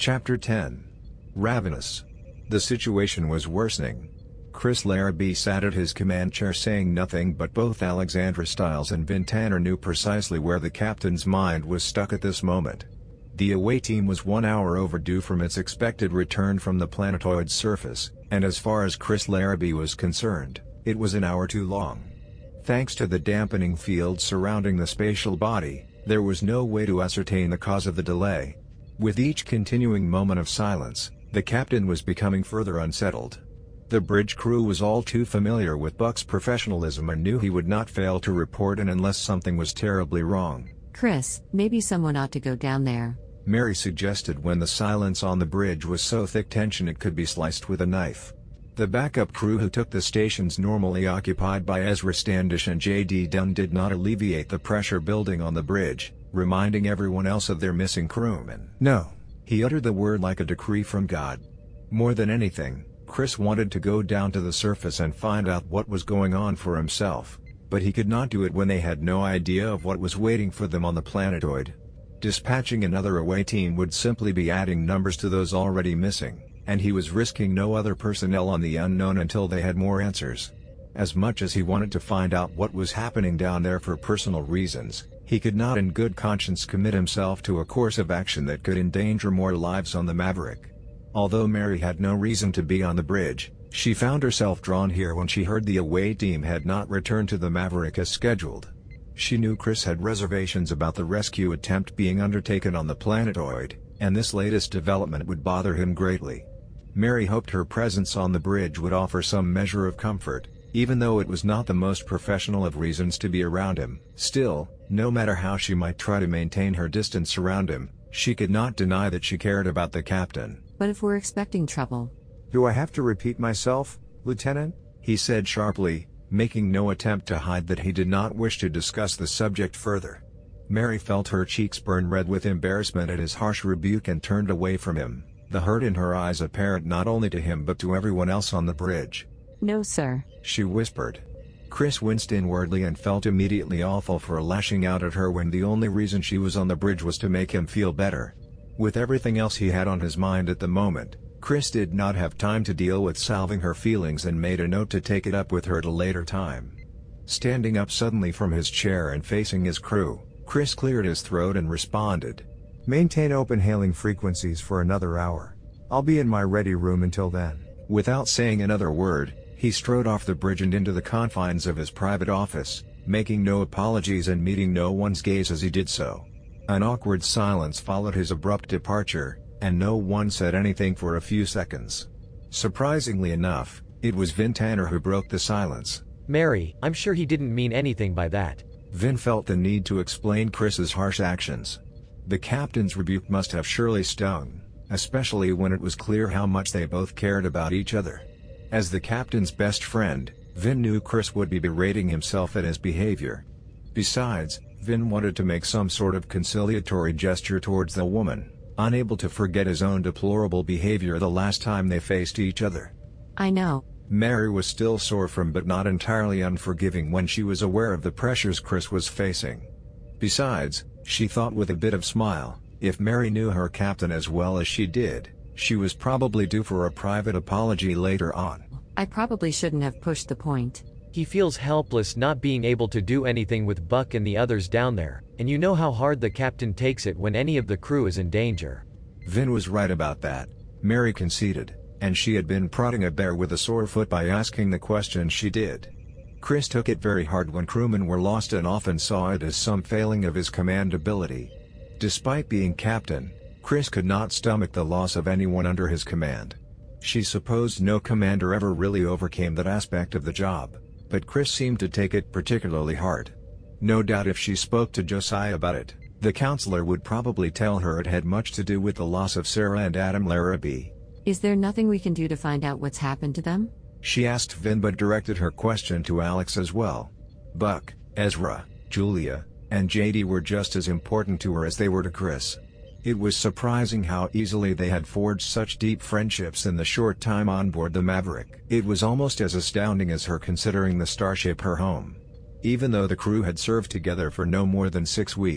Chapter 10. Ravenous. The situation was worsening. Chris Larrabee sat at his command chair saying nothing, but both Alexandra Stiles and Vin Tanner knew precisely where the captain's mind was stuck at this moment. The away team was 1 hour overdue from its expected return from the planetoid's surface, and as far as Chris Larrabee was concerned, it was an hour too long. Thanks to the dampening field surrounding the spatial body, there was no way to ascertain the cause of the delay. With each continuing moment of silence, the captain was becoming further unsettled. The bridge crew was all too familiar with Buck's professionalism and knew he would not fail to report in unless something was terribly wrong. Chris, maybe someone ought to go down there, Mary suggested when the silence on the bridge was so thick tension it could be sliced with a knife. The backup crew who took the stations normally occupied by Ezra Standish and J.D. Dunn did not alleviate the pressure building on the bridge, reminding everyone else of their missing crewmen. No. He uttered the word like a decree from God. More than anything, Chris wanted to go down to the surface and find out what was going on for himself, but he could not do it when they had no idea of what was waiting for them on the planetoid. Dispatching another away team would simply be adding numbers to those already missing, and he was risking no other personnel on the unknown until they had more answers. As much as he wanted to find out what was happening down there for personal reasons, he could not in good conscience commit himself to a course of action that could endanger more lives on the Maverick. Although Mary had no reason to be on the bridge, she found herself drawn here when she heard the away team had not returned to the Maverick as scheduled. She knew Chris had reservations about the rescue attempt being undertaken on the planetoid, and this latest development would bother him greatly. Mary hoped her presence on the bridge would offer some measure of comfort, even though it was not the most professional of reasons to be around him. Still, no matter how she might try to maintain her distance around him, she could not deny that she cared about the captain. but if we're expecting trouble. "Do I have to repeat myself, Lieutenant?" he said sharply, making no attempt to hide that he did not wish to discuss the subject further. Mary felt her cheeks burn red with embarrassment at his harsh rebuke and turned away from him, the hurt in her eyes apparent not only to him but to everyone else on the bridge. No, sir. She whispered. Chris winced inwardly and felt immediately awful for lashing out at her when the only reason she was on the bridge was to make him feel better. With everything else he had on his mind at the moment, Chris did not have time to deal with salving her feelings and made a note to take it up with her at a later time. Standing up suddenly from his chair and facing his crew, Chris cleared his throat and responded. "Maintain open hailing frequencies for another hour. I'll be in my ready room until then." Without saying another word, he strode off the bridge and into the confines of his private office, making no apologies and meeting no one's gaze as he did so. An awkward silence followed his abrupt departure, and no one said anything for a few seconds. Surprisingly enough, it was Vin Tanner who broke the silence. "Mary, I'm sure he didn't mean anything by that." Vin felt the need to explain Chris's harsh actions. The captain's rebuke must have surely stung, especially when it was clear how much they both cared about each other. As the captain's best friend, Vin knew Chris would be berating himself at his behavior. Besides, Vin wanted to make some sort of conciliatory gesture towards the woman, unable to forget his own deplorable behavior the last time they faced each other. I know. Mary was still sore from but not entirely unforgiving when she was aware of the pressures Chris was facing. Besides, she thought with a bit of smile, if Mary knew her captain as well as she did, she was probably due for a private apology later on. I probably shouldn't have pushed the point. He feels helpless not being able to do anything with Buck and the others down there, and you know how hard the captain takes it when any of the crew is in danger. Vin was right about that, Mary conceded, and she had been prodding a bear with a sore foot by asking the question she did. Chris took it very hard when crewmen were lost and often saw it as some failing of his command ability. Despite being captain, Chris could not stomach the loss of anyone under his command. She supposed no commander ever really overcame that aspect of the job, but Chris seemed to take it particularly hard. No doubt if she spoke to Josiah about it, the counselor would probably tell her it had much to do with the loss of Sarah and Adam Larrabee. Is there nothing we can do to find out what's happened to them? She asked Vin but directed her question to Alex as well. Buck, Ezra, Julia, and JD were just as important to her as they were to Chris. It was surprising how easily they had forged such deep friendships in the short time on board the Maverick. It was almost as astounding as her considering the starship her home. Even though the crew had served together for no more than 6 weeks,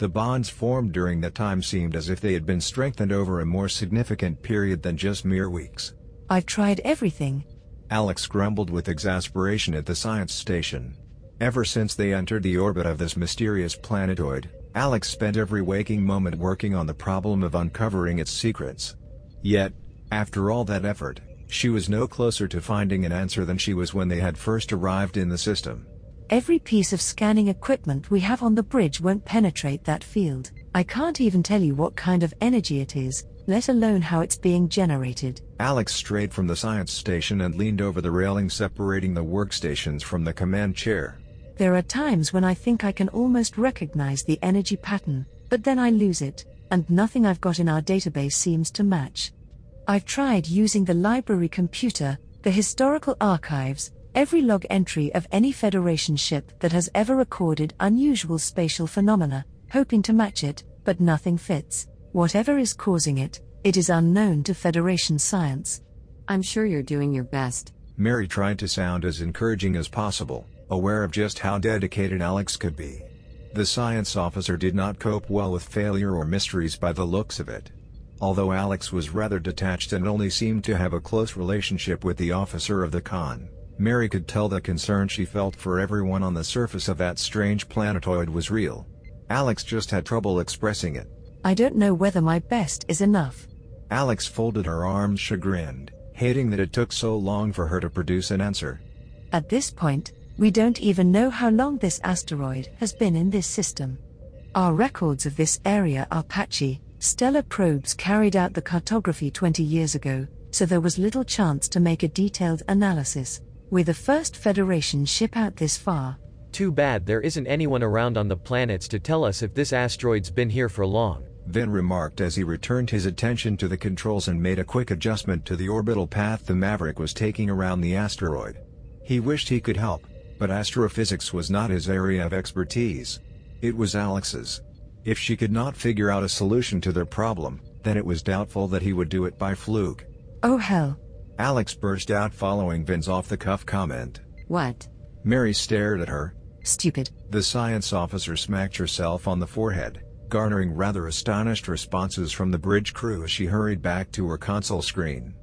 The bonds formed during that time seemed as if they had been strengthened over a more significant period than just mere weeks. I've tried everything. Alex grumbled with exasperation at the science station. Ever since they entered the orbit of this mysterious planetoid, Alex spent every waking moment working on the problem of uncovering its secrets. Yet, after all that effort, she was no closer to finding an answer than she was when they had first arrived in the system. Every piece of scanning equipment we have on the bridge won't penetrate that field. I can't even tell you what kind of energy it is, let alone how it's being generated. Alex strayed from the science station and leaned over the railing separating the workstations from the command chair. There are times when I think I can almost recognize the energy pattern, but then I lose it, and nothing I've got in our database seems to match. I've tried using the library computer, the historical archives, every log entry of any Federation ship that has ever recorded unusual spatial phenomena, hoping to match it, but nothing fits. Whatever is causing it, it is unknown to Federation science. I'm sure you're doing your best. Mary tried to sound as encouraging as possible, aware of just how dedicated Alex could be. The science officer did not cope well with failure or mysteries by the looks of it. Although Alex was rather detached and only seemed to have a close relationship with the officer of the con, Mary could tell the concern she felt for everyone on the surface of that strange planetoid was real. Alex just had trouble expressing it. I don't know whether my best is enough. Alex folded her arms chagrined, hating that it took so long for her to produce an answer. At this point, we don't even know how long this asteroid has been in this system. Our records of this area are patchy. Stellar probes carried out the cartography 20 years ago, so there was little chance to make a detailed analysis. We're the first Federation ship out this far. Too bad there isn't anyone around on the planets to tell us if this asteroid's been here for long, Vin remarked as he returned his attention to the controls and made a quick adjustment to the orbital path the Maverick was taking around the asteroid. He wished he could help, but astrophysics was not his area of expertise. It was Alex's. If she could not figure out a solution to their problem, then it was doubtful that he would do it by fluke. Oh hell. Alex burst out following Vin's off-the-cuff comment. What? Mary stared at her. Stupid. The science officer smacked herself on the forehead, garnering rather astonished responses from the bridge crew as she hurried back to her console screen.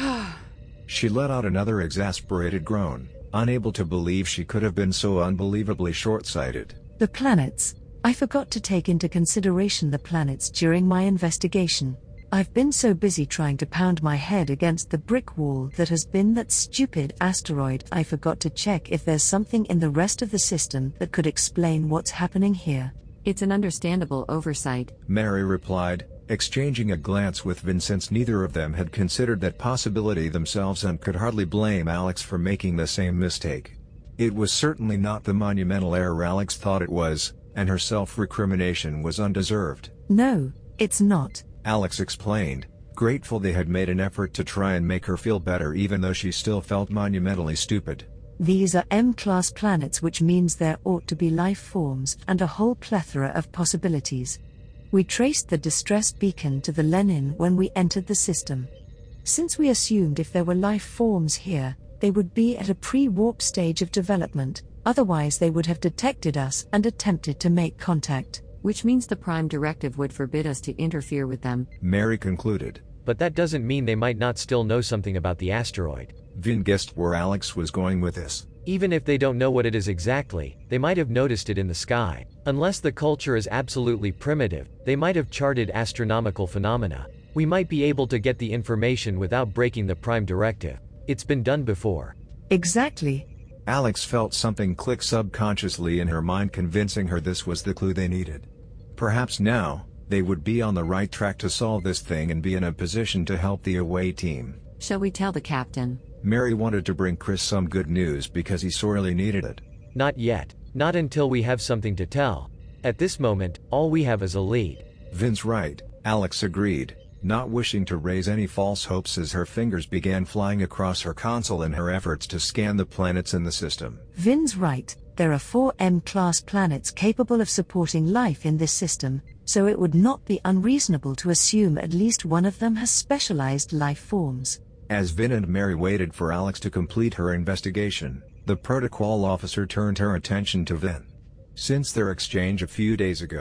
She let out another exasperated groan, unable to believe she could have been so unbelievably short-sighted. The planets. I forgot to take into consideration the planets during my investigation. I've been so busy trying to pound my head against the brick wall that has been that stupid asteroid I forgot to check if there's something in the rest of the system that could explain what's happening here. It's an understandable oversight, Mary replied, exchanging a glance with Vin since neither of them had considered that possibility themselves and could hardly blame Alex for making the same mistake. It was certainly not the monumental error Alex thought it was, and her self-recrimination was undeserved. No, it's not. Alex explained, grateful they had made an effort to try and make her feel better even though she still felt monumentally stupid. These are M-class planets, which means there ought to be life forms and a whole plethora of possibilities. We traced the distress beacon to the Lenin when we entered the system. Since we assumed if there were life forms here, they would be at a pre-warp stage of development, otherwise they would have detected us and attempted to make contact. which means the Prime Directive would forbid us to interfere with them. Mary concluded. But that doesn't mean they might not still know something about the asteroid. Vin guessed where Alex was going with this. Even if they don't know what it is exactly, they might have noticed it in the sky. Unless the culture is absolutely primitive, they might have charted astronomical phenomena. We might be able to get the information without breaking the Prime Directive. It's been done before. Exactly. Alex felt something click subconsciously in her mind, convincing her this was the clue they needed. Perhaps now, they would be on the right track to solve this thing and be in a position to help the away team. Shall we tell the captain? Mary wanted to bring Chris some good news because he sorely needed it. Not yet. Not until we have something to tell. At this moment, all we have is a lead. Vin's right, Alex agreed, not wishing to raise any false hopes as her fingers began flying across her console in her efforts to scan the planets in the system. Vin's right, there are 4 M-class planets capable of supporting life in this system, so it would not be unreasonable to assume at least one of them has specialized life forms. As Vin and Mary waited for Alex to complete her investigation, the protocol officer turned her attention to Vin. Since their exchange a few days ago,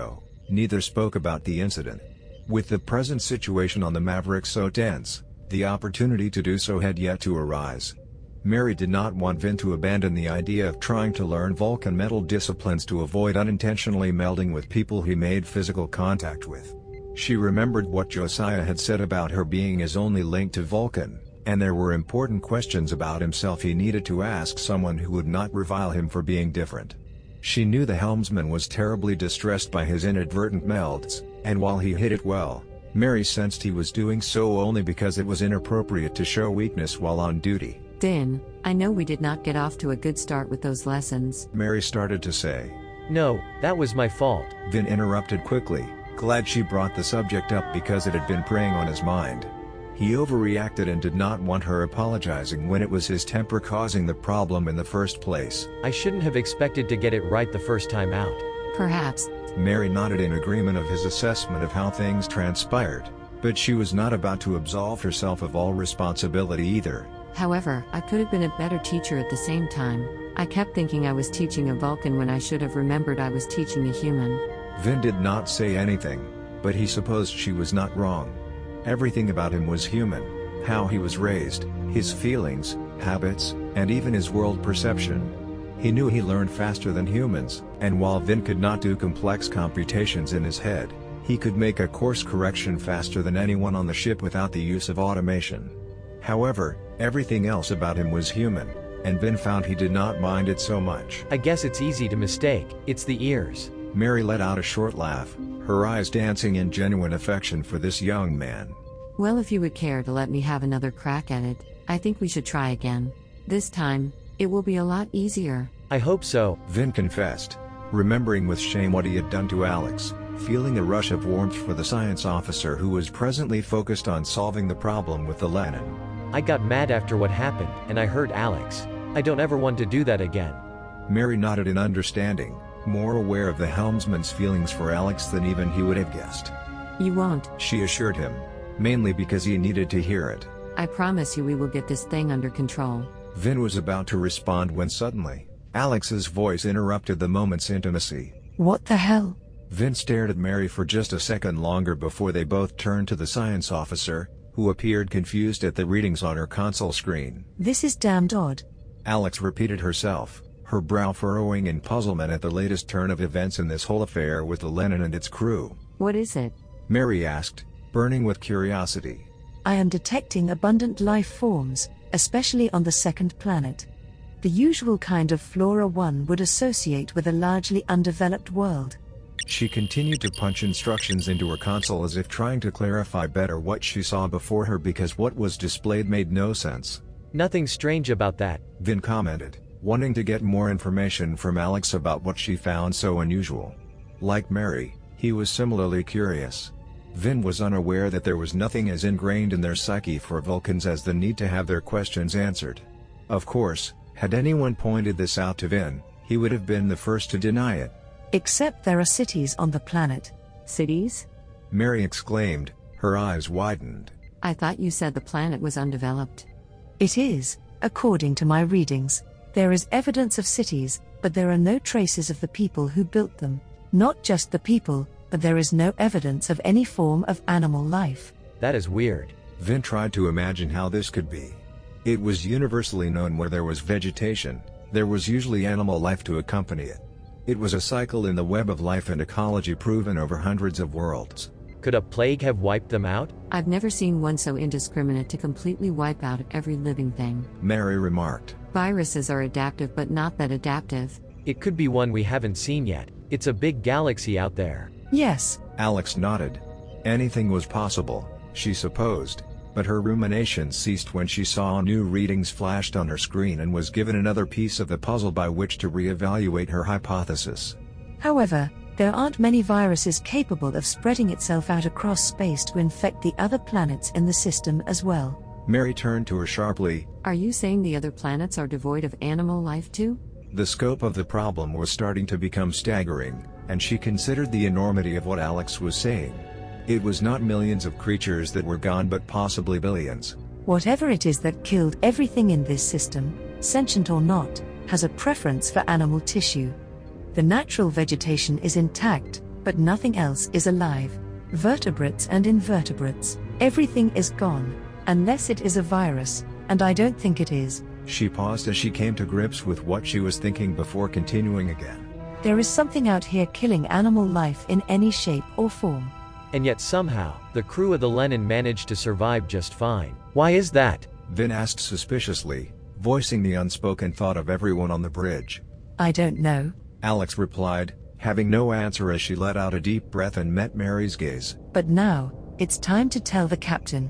Neither spoke about the incident. With the present situation on the Maverick so tense, the opportunity to do so had yet to arise. Mary did not want Vin to abandon the idea of trying to learn Vulcan mental disciplines to avoid unintentionally melding with people he made physical contact with. She remembered what Josiah had said about her being his only link to Vulcan, and there were important questions about himself he needed to ask someone who would not revile him for being different. She knew the helmsman was terribly distressed by his inadvertent melds, and while he hid it well, Mary sensed he was doing so only because it was inappropriate to show weakness while on duty. Vin, I know we did not get off to a good start with those lessons. Mary started to say. No, that was my fault. Vin interrupted quickly, glad she brought the subject up because it had been preying on his mind. He overreacted and did not want her apologizing when it was his temper causing the problem in the first place. I shouldn't have expected to get it right the first time out. Perhaps. Mary nodded in agreement of his assessment of how things transpired, but she was not about to absolve herself of all responsibility either. However, I could have been a better teacher at the same time. I kept thinking I was teaching a Vulcan when I should have remembered I was teaching a human. Vin did not say anything, but he supposed she was not wrong. Everything about him was human: how he was raised, his feelings, habits, and even his world perception. He knew he learned faster than humans, and while Vin could not do complex computations in his head, he could make a course correction faster than anyone on the ship without the use of automation. However, everything else about him was human, and Vin found he did not mind it so much. I guess it's easy to mistake, it's the ears. Mary let out a short laugh, her eyes dancing in genuine affection for this young man. Well, if you would care to let me have another crack at it, I think we should try again. This time, it will be a lot easier. I hope so, Vin confessed, remembering with shame what he had done to Alex, feeling a rush of warmth for the science officer who was presently focused on solving the problem with the Lenin. I got mad after what happened, and I hurt Alex. I don't ever want to do that again. Mary nodded in understanding, more aware of the helmsman's feelings for Alex than even he would have guessed. You won't. She assured him, mainly because he needed to hear it. I promise you we will get this thing under control. Vin was about to respond when suddenly, Alex's voice interrupted the moment's intimacy. What the hell? Vin stared at Mary for just a second longer before they both turned to the science officer, who appeared confused at the readings on her console screen. This is damned odd. Alex repeated herself, her brow furrowing in puzzlement at the latest turn of events in this whole affair with the Lenin and its crew. What is it? Mary asked, burning with curiosity. I am detecting abundant life forms, especially on the second planet. The usual kind of flora one would associate with a largely undeveloped world. She continued to punch instructions into her console as if trying to clarify better what she saw before her because what was displayed made no sense. Nothing strange about that, Vin commented, wanting to get more information from Alex about what she found so unusual. Like Mary, he was similarly curious. Vin was unaware that there was nothing as ingrained in their psyche for Vulcans as the need to have their questions answered. Of course, had anyone pointed this out to Vin, he would have been the first to deny it. Except there are cities on the planet. Cities? Mary exclaimed, her eyes widened. I thought you said the planet was undeveloped. It is, according to my readings. There is evidence of cities, but there are no traces of the people who built them. Not just the people, but there is no evidence of any form of animal life. That is weird. Vin tried to imagine how this could be. It was universally known where there was vegetation, there was usually animal life to accompany it. It was a cycle in the web of life and ecology proven over hundreds of worlds. Could a plague have wiped them out? I've never seen one so indiscriminate to completely wipe out every living thing. Mary remarked. Viruses are adaptive but not that adaptive. It could be one we haven't seen yet. It's a big galaxy out there. Yes. Alex nodded. Anything was possible, she supposed, but her ruminations ceased when she saw new readings flashed on her screen and was given another piece of the puzzle by which to reevaluate her hypothesis. However, there aren't many viruses capable of spreading itself out across space to infect the other planets in the system as well. Mary turned to her sharply. Are you saying the other planets are devoid of animal life too? The scope of the problem was starting to become staggering, and she considered the enormity of what Alex was saying. It was not millions of creatures that were gone but possibly billions. Whatever it is that killed everything in this system, sentient or not, has a preference for animal tissue. The natural vegetation is intact, but nothing else is alive. Vertebrates and invertebrates, everything is gone. Unless it is a virus, and I don't think it is. She paused as she came to grips with what she was thinking before continuing again. There is something out here killing animal life in any shape or form. And yet somehow, the crew of the Lenin managed to survive just fine. Why is that? Vin asked suspiciously, voicing the unspoken thought of everyone on the bridge. I don't know. Alex replied, having no answer as she let out a deep breath and met Mary's gaze. But now, it's time to tell the captain.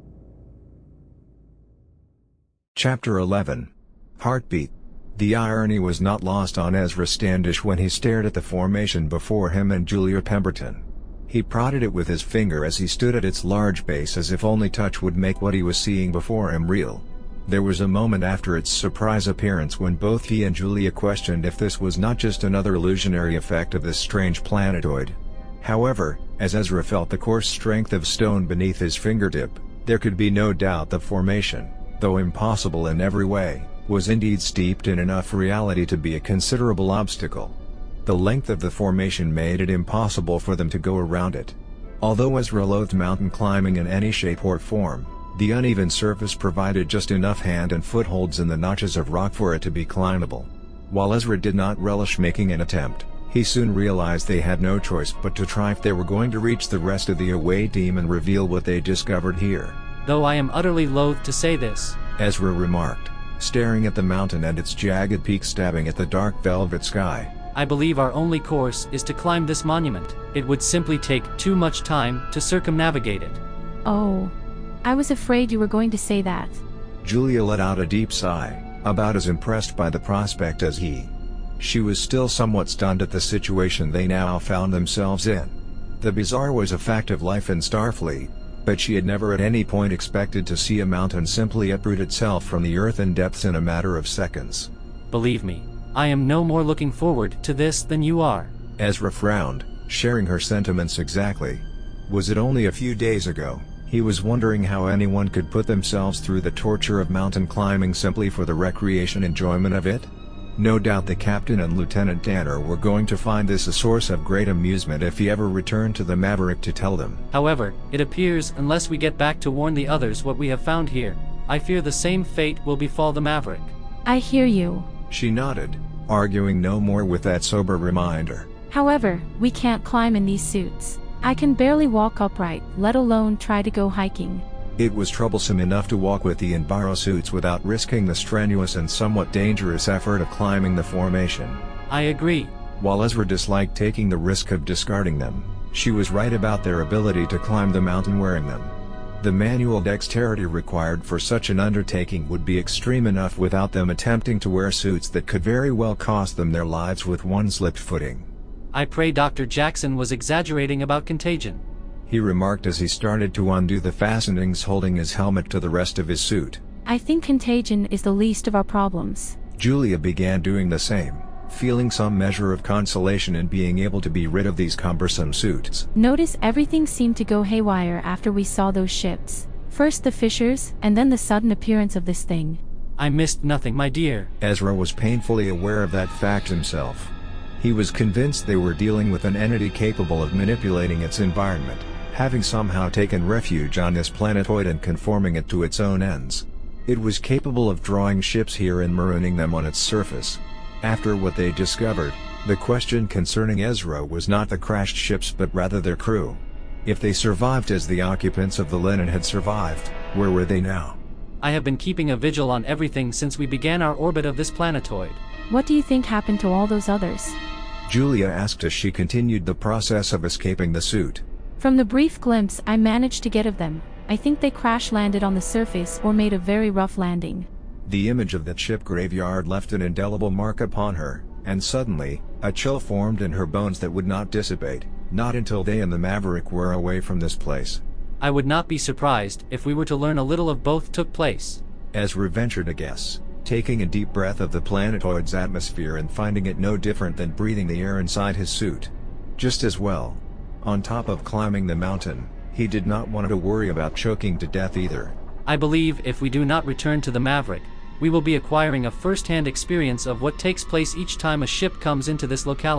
Chapter 11. Heartbeat. The irony was not lost on Ezra Standish when he stared at the formation before him and Julia Pemberton. He prodded it with his finger as he stood at its large base as if only touch would make what he was seeing before him real. There was a moment after its surprise appearance when both he and Julia questioned if this was not just another illusionary effect of this strange planetoid. However, as Ezra felt the coarse strength of stone beneath his fingertip, there could be no doubt the formation, though impossible in every way, was indeed steeped in enough reality to be a considerable obstacle. The length of the formation made it impossible for them to go around it. Although Ezra loathed mountain climbing in any shape or form, the uneven surface provided just enough hand and footholds in the notches of rock for it to be climbable. While Ezra did not relish making an attempt, he soon realized they had no choice but to try if they were going to reach the rest of the away team and reveal what they discovered here. Though I am utterly loath to say this, Ezra remarked, staring at the mountain and its jagged peak stabbing at the dark velvet sky. I believe our only course is to climb this monument. It would simply take too much time to circumnavigate it. Oh. I was afraid you were going to say that. Julia let out a deep sigh, about as impressed by the prospect as he. She was still somewhat stunned at the situation they now found themselves in. The bizarre was a fact of life in Starfleet, but she had never at any point expected to see a mountain simply uproot itself from the earthen depths in a matter of seconds. Believe me, I am no more looking forward to this than you are. Ezra frowned, sharing her sentiments exactly. Was it only a few days ago, he was wondering how anyone could put themselves through the torture of mountain climbing simply for the recreation enjoyment of it? No doubt the captain and Lieutenant Danner were going to find this a source of great amusement if he ever returned to the Maverick to tell them. However, it appears unless we get back to warn the others what we have found here, I fear the same fate will befall the Maverick. I hear you. She nodded, arguing no more with that sober reminder. However, we can't climb in these suits. I can barely walk upright, let alone try to go hiking. It was troublesome enough to walk with the Enviro suits without risking the strenuous and somewhat dangerous effort of climbing the formation. I agree. While Ezra disliked taking the risk of discarding them, she was right about their ability to climb the mountain wearing them. The manual dexterity required for such an undertaking would be extreme enough without them attempting to wear suits that could very well cost them their lives with one slipped footing. I pray Dr. Jackson was exaggerating about contagion, he remarked as he started to undo the fastenings holding his helmet to the rest of his suit. I think contagion is the least of our problems. Julia began doing the same, feeling some measure of consolation in being able to be rid of these cumbersome suits. Notice everything seemed to go haywire after we saw those ships. First the fissures, and then the sudden appearance of this thing. I missed nothing, my dear. Ezra was painfully aware of that fact himself. He was convinced they were dealing with an entity capable of manipulating its environment, having somehow taken refuge on this planetoid and conforming it to its own ends. It was capable of drawing ships here and marooning them on its surface. After what they discovered, the question concerning Ezra was not the crashed ships but rather their crew. If they survived as the occupants of the Lenin had survived, where were they now? I have been keeping a vigil on everything since we began our orbit of this planetoid. What do you think happened to all those others? Julia asked as she continued the process of escaping the suit. From the brief glimpse I managed to get of them, I think they crash-landed on the surface or made a very rough landing. The image of that ship graveyard left an indelible mark upon her, and suddenly, a chill formed in her bones that would not dissipate, not until they and the Maverick were away from this place. I would not be surprised if we were to learn a little of both took place. Ezra ventured a guess, taking a deep breath of the planetoid's atmosphere and finding it no different than breathing the air inside his suit. Just as well. On top of climbing the mountain, he did not want to worry about choking to death either. I believe if we do not return to the Maverick, we will be acquiring a first-hand experience of what takes place each time a ship comes into this locality.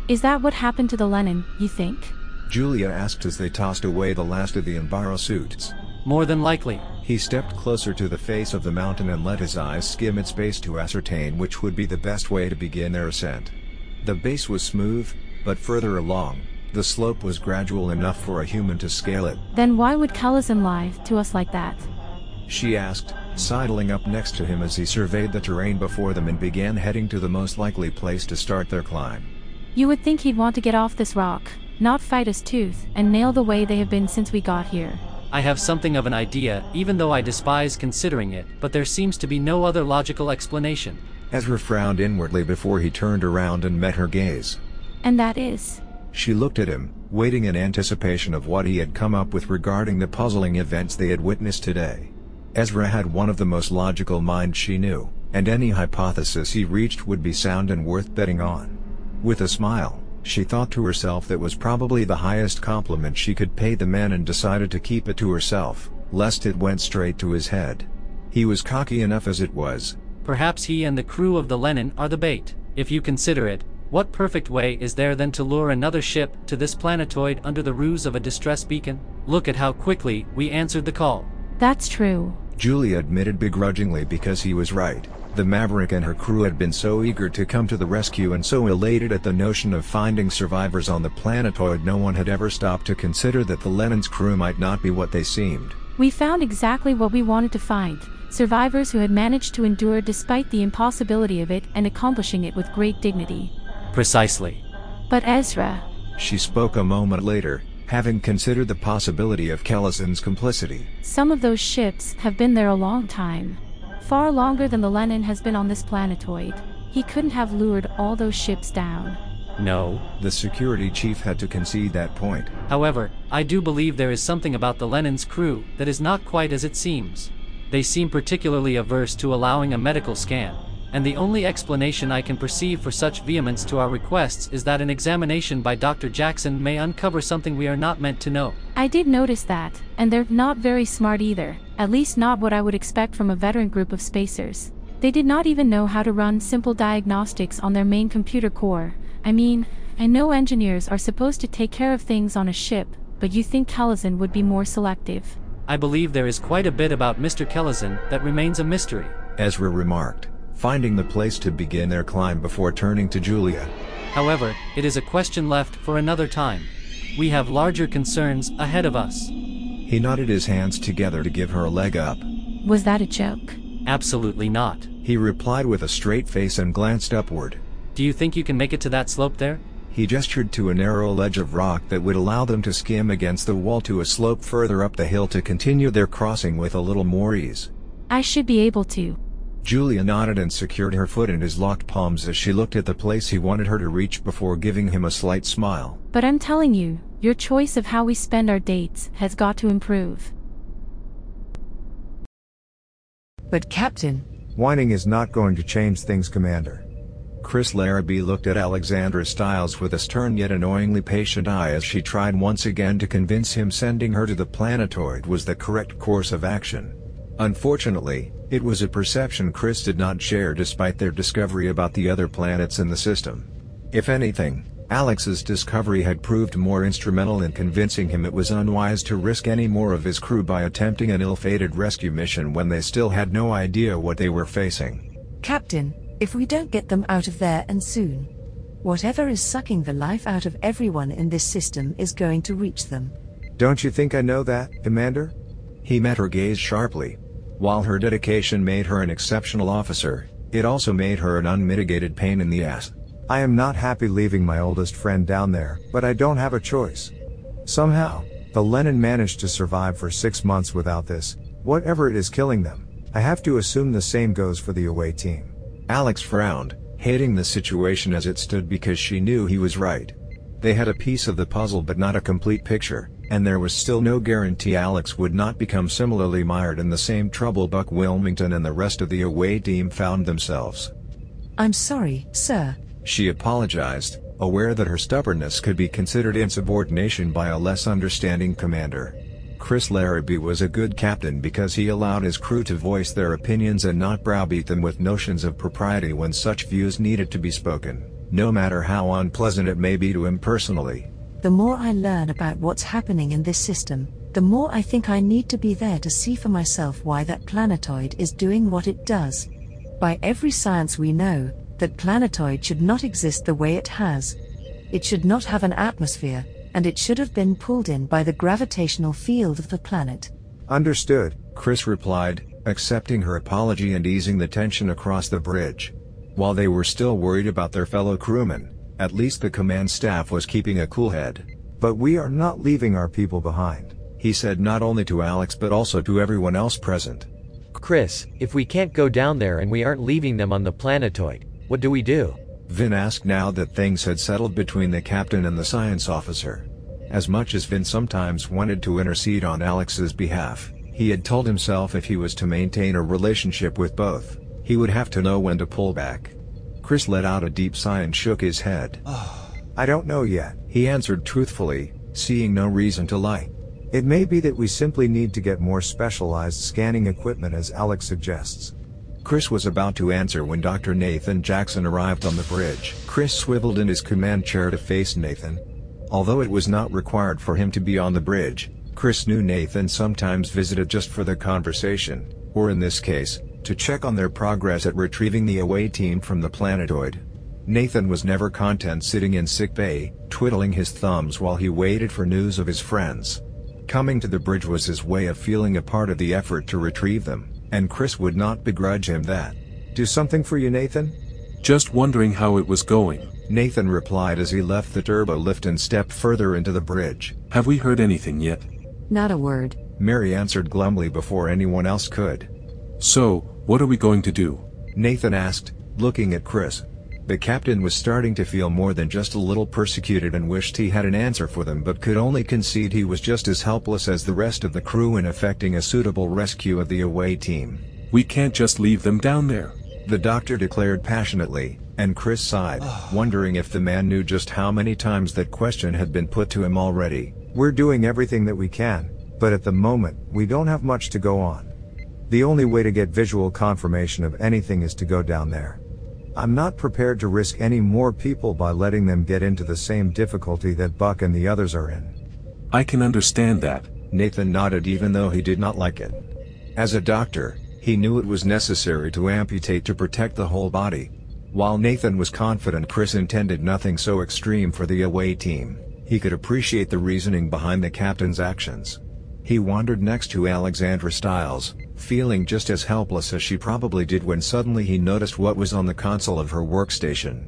Is that what happened to the Lenin, you think? Julia asked as they tossed away the last of the Enviro suits. More than likely. He stepped closer to the face of the mountain and let his eyes skim its base to ascertain which would be the best way to begin their ascent. The base was smooth, but further along, the slope was gradual enough for a human to scale it. Then why would Kallason lie to us like that? She asked, sidling up next to him as he surveyed the terrain before them and began heading to the most likely place to start their climb. You would think he'd want to get off this rock, not fight us tooth and nail the way they have been since we got here. I have something of an idea, even though I despise considering it, but there seems to be no other logical explanation. Ezra frowned inwardly before he turned around and met her gaze. And that is? She looked at him, waiting in anticipation of what he had come up with regarding the puzzling events they had witnessed today. Ezra had one of the most logical minds she knew, and any hypothesis he reached would be sound and worth betting on. With a smile, she thought to herself that was probably the highest compliment she could pay the man and decided to keep it to herself, lest it went straight to his head. He was cocky enough as it was. Perhaps he and the crew of the Lenin are the bait. If you consider it, what perfect way is there then to lure another ship to this planetoid under the ruse of a distress beacon? Look at how quickly we answered the call. That's true. Julia admitted begrudgingly because he was right. The Maverick and her crew had been so eager to come to the rescue and so elated at the notion of finding survivors on the planetoid no one had ever stopped to consider that the Lenin's crew might not be what they seemed. We found exactly what we wanted to find. Survivors who had managed to endure despite the impossibility of it and accomplishing it with great dignity. Precisely. But Ezra... She spoke a moment later, having considered the possibility of Kallason's complicity. Some of those ships have been there a long time. Far longer than the Lenin has been on this planetoid. He couldn't have lured all those ships down. No. The security chief had to concede that point. However, I do believe there is something about the Lenin's crew that is not quite as it seems. They seem particularly averse to allowing a medical scan, and the only explanation I can perceive for such vehemence to our requests is that an examination by Dr. Jackson may uncover something we are not meant to know. I did notice that, and they're not very smart either, at least not what I would expect from a veteran group of spacers. They did not even know how to run simple diagnostics on their main computer core. I mean, I know engineers are supposed to take care of things on a ship, but you think Kallason would be more selective. I believe there is quite a bit about Mr. Kallason that remains a mystery, Ezra remarked, finding the place to begin their climb before turning to Julia. However, it is a question left for another time. We have larger concerns ahead of us. He nodded his hands together to give her a leg up. Was that a joke? Absolutely not. He replied with a straight face and glanced upward. Do you think you can make it to that slope there? He gestured to a narrow ledge of rock that would allow them to skim against the wall to a slope further up the hill to continue their crossing with a little more ease. I should be able to. Julia nodded and secured her foot in his locked palms as she looked at the place he wanted her to reach before giving him a slight smile. But I'm telling you, your choice of how we spend our dates has got to improve. But Captain... Whining is not going to change things, Commander. Chris Larrabee looked at Alexandra Stiles with a stern yet annoyingly patient eye as she tried once again to convince him sending her to the planetoid was the correct course of action. Unfortunately, it was a perception Chris did not share despite their discovery about the other planets in the system. If anything, Alex's discovery had proved more instrumental in convincing him it was unwise to risk any more of his crew by attempting an ill-fated rescue mission when they still had no idea what they were facing. Captain, if we don't get them out of there and soon, whatever is sucking the life out of everyone in this system is going to reach them. Don't you think I know that, Commander? He met her gaze sharply. While her dedication made her an exceptional officer, it also made her an unmitigated pain in the ass. I am not happy leaving my oldest friend down there, but I don't have a choice. Somehow, the Lenin managed to survive for 6 months without this, whatever it is killing them. I have to assume the same goes for the away team. Alex frowned, hating the situation as it stood because she knew he was right. They had a piece of the puzzle but not a complete picture, and there was still no guarantee Alex would not become similarly mired in the same trouble Buck Wilmington and the rest of the away team found themselves. I'm sorry, sir. She apologized, aware that her stubbornness could be considered insubordination by a less understanding commander. Chris Larrabee was a good captain because he allowed his crew to voice their opinions and not browbeat them with notions of propriety when such views needed to be spoken. no matter how unpleasant it may be to him personally. The more I learn about what's happening in this system, the more I think I need to be there to see for myself why that planetoid is doing what it does. By every science we know, that planetoid should not exist the way it has. It should not have an atmosphere, and it should have been pulled in by the gravitational field of the planet. Understood, Chris replied, accepting her apology and easing the tension across the bridge. While they were still worried about their fellow crewmen, at least the command staff was keeping a cool head. But we are not leaving our people behind, he said, not only to Alex but also to everyone else present. Chris, if we can't go down there and we aren't leaving them on the planetoid, what do we do? Vin asked now that things had settled between the captain and the science officer. As much as Vin sometimes wanted to intercede on Alex's behalf, he had told himself if he was to maintain a relationship with both, he would have to know when to pull back. Chris let out a deep sigh and shook his head. I don't know yet, he answered truthfully, seeing no reason to lie. It may be that we simply need to get more specialized scanning equipment as Alex suggests. Chris was about to answer when Dr. Nathan Jackson arrived on the bridge. Chris swiveled in his command chair to face Nathan. Although it was not required for him to be on the bridge, Chris knew Nathan sometimes visited just for the conversation, or in this case, to check on their progress at retrieving the away team from the planetoid. Nathan was never content sitting in sickbay, twiddling his thumbs while he waited for news of his friends. Coming to the bridge was his way of feeling a part of the effort to retrieve them, and Chris would not begrudge him that. Do something for you, Nathan? Just wondering how it was going, Nathan replied as he left the turbo lift and stepped further into the bridge. Have we heard anything yet? Not a word. Mary answered glumly before anyone else could. So, what are we going to do? Nathan asked, looking at Chris. The captain was starting to feel more than just a little persecuted and wished he had an answer for them, but could only concede he was just as helpless as the rest of the crew in effecting a suitable rescue of the away team. We can't just leave them down there, the doctor declared passionately, and Chris sighed, wondering if the man knew just how many times that question had been put to him already. We're doing everything that we can, but at the moment, we don't have much to go on. The only way to get visual confirmation of anything is to go down there. I'm not prepared to risk any more people by letting them get into the same difficulty that Buck and the others are in. I can understand that. Nathan nodded even though he did not like it. As a doctor, he knew it was necessary to amputate to protect the whole body. While Nathan was confident Chris intended nothing so extreme for the away team, he could appreciate the reasoning behind the captain's actions. He wandered next to Alexandra Stiles, feeling just as helpless as she probably did when suddenly he noticed what was on the console of her workstation.